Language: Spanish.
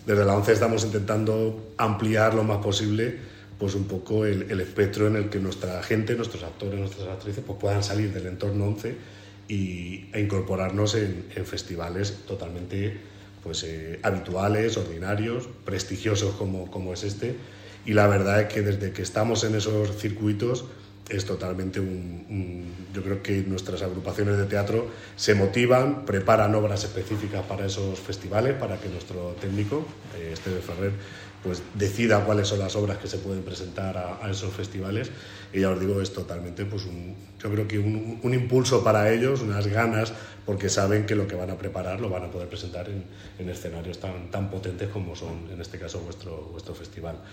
desde la ONCE estamos intentando ampliar lo más posible pues un poco el espectro en el que nuestra gente, nuestros actores, nuestras actrices pues puedan salir del entorno ONCE e incorporarnos en festivales totalmente pues, habituales, ordinarios, prestigiosos como es este. Y la verdad es que desde que estamos en esos circuitos es totalmente yo creo que nuestras agrupaciones de teatro se motivan, preparan obras específicas para esos festivales, para que nuestro técnico, Esteve Ferrer, pues decida cuáles son las obras que se pueden presentar a esos festivales. Y ya os digo, es totalmente pues yo creo que un impulso para ellos, unas ganas, porque saben que lo que van a preparar lo van a poder presentar en escenarios tan potentes como son en este caso vuestro festival.